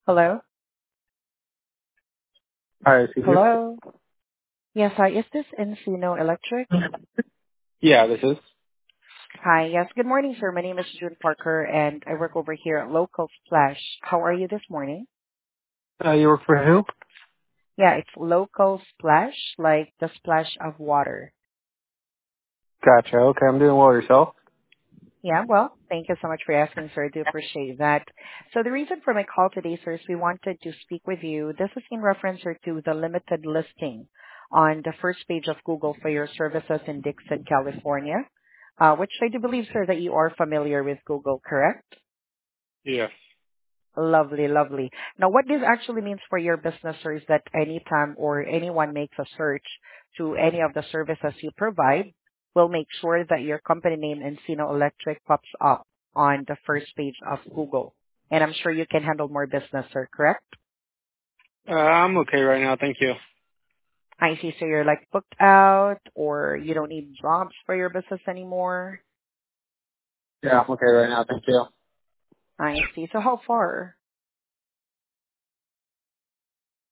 Hello? Hi, is he here? Hello? Yes, hi. Is this Encino Electric? Yeah, this is. Hi. Yes. Good morning, sir. My name is June Parker, and I work over here at Local Splash. How are you this morning? You work for who? Yeah, it's Local Splash, like the splash of water. Gotcha. Okay, I'm doing well. Yourself? Yeah, well, thank you so much for asking, sir. I do appreciate that. So the reason for my call today, sir, is we wanted to speak with you. This is in reference, sir, to the limited listing on the first page of Google for your services in Dixon, California, which I do believe, sir, that you are familiar with Google, correct? Yes. Lovely, lovely. Now, what this actually means for your business, sir, is that anytime or anyone makes a search to any of the services you provide, we'll make sure that your company name Encino Electric pops up on the first page of Google. And I'm sure you can handle more business, sir, correct? I'm okay right now, thank you. I see. So you're like booked out or you don't need jobs for your business anymore. Yeah, I'm okay right now, thank you. I see. So how far?